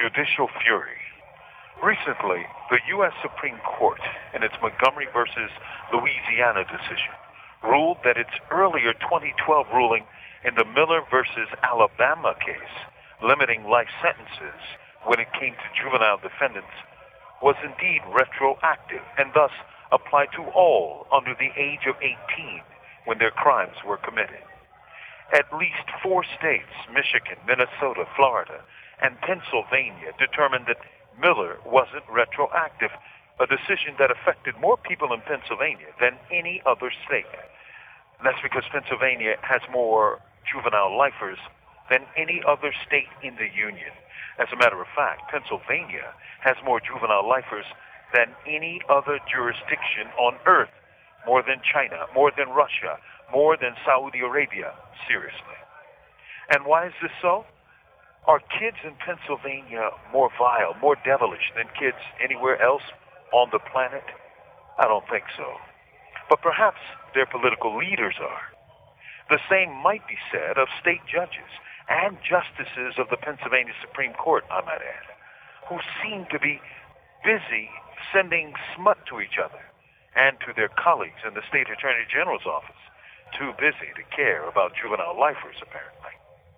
judicial fury. Recently, the U.S. Supreme Court, in its Montgomery versus Louisiana decision, ruled that its earlier 2012 ruling in the Miller versus Alabama case, limiting life sentences when it came to juvenile defendants, was indeed retroactive and thus applied to all under the age of 18 when their crimes were committed. At least 4 states, Michigan, Minnesota, Florida, and Pennsylvania, determined that Miller wasn't retroactive, a decision that affected more people in Pennsylvania than any other state. And that's because Pennsylvania has more juvenile lifers than any other state in the Union. As a matter of fact, Pennsylvania has more juvenile lifers than any other jurisdiction on earth, more than China, more than Russia, more than Saudi Arabia, seriously. And why is this so? Are kids in Pennsylvania more vile, more devilish than kids anywhere else on the planet? I don't think so. But perhaps their political leaders are. The same might be said of state judges and justices of the Pennsylvania Supreme Court, I might add, who seem to be busy sending smut to each other and to their colleagues in the state attorney general's office, too busy to care about juvenile lifers, apparently.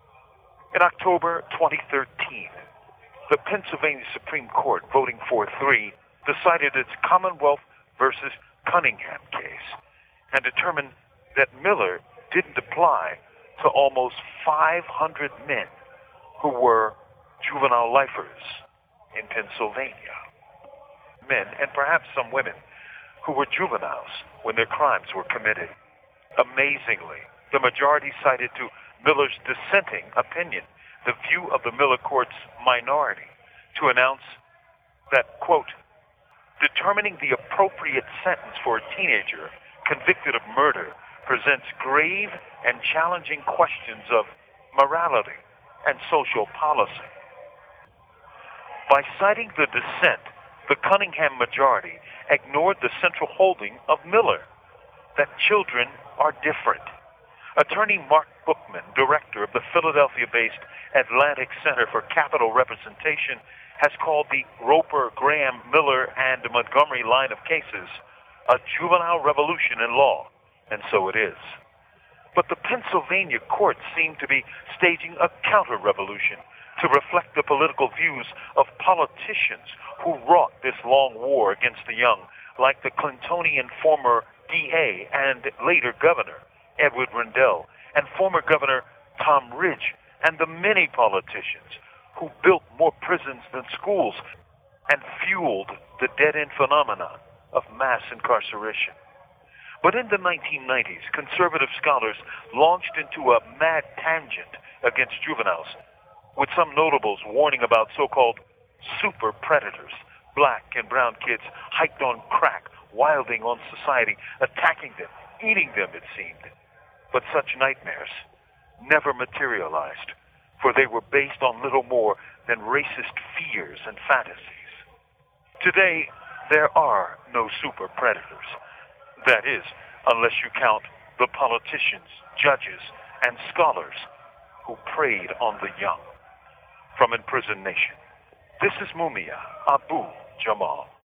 In October 2013, the Pennsylvania Supreme Court, voting 4-3, decided its Commonwealth versus Cunningham case and determined that Miller didn't apply to almost 500 men who were juvenile lifers in Pennsylvania. Men, and perhaps some women, who were juveniles when their crimes were committed. Amazingly, the majority cited to Miller's dissenting opinion the view of the Miller Court's minority to announce that, quote, determining the appropriate sentence for a teenager convicted of murder presents grave and challenging questions of morality and social policy. By citing the dissent, the Cunningham majority ignored the central holding of Miller, that children are different. Attorney Mark Bookman, director of the Philadelphia-based Atlantic Center for Capital Representation, has called the Roper, Graham, Miller, and Montgomery line of cases a juvenile revolution in law, and so it is. But the Pennsylvania courts seem to be staging a counter-revolution to reflect the political views of politicians who wrought this long war against the young, like the Clintonian former DA and later governor, Edward Rendell, and former Governor Tom Ridge, and the many politicians who built more prisons than schools and fueled the dead-end phenomenon of mass incarceration. But in the 1990s, conservative scholars launched into a mad tangent against juveniles, with some notables warning about so-called super predators, black and brown kids hiked on crack, wilding on society, attacking them, eating them, it seemed. But such nightmares never materialized, for they were based on little more than racist fears and fantasies. Today, there are no super predators. That is, unless you count the politicians, judges, and scholars who preyed on the young. From Imprisoned Nation, this is Mumia Abu Jamal.